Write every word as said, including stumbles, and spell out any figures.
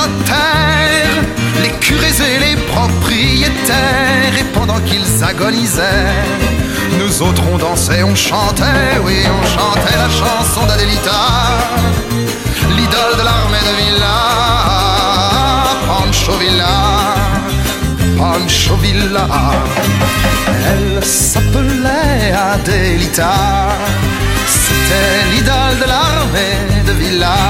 terre, les curés et les propriétaires. Et pendant qu'ils agonisaient, nous autres on dansait, on chantait, oui on chantait la chanson d'Adelita, l'idole de l'armée de Villa, Pancho Villa, Pancho Villa. Elle s'appelait Adelita, c'était l'idole de l'armée de Villa.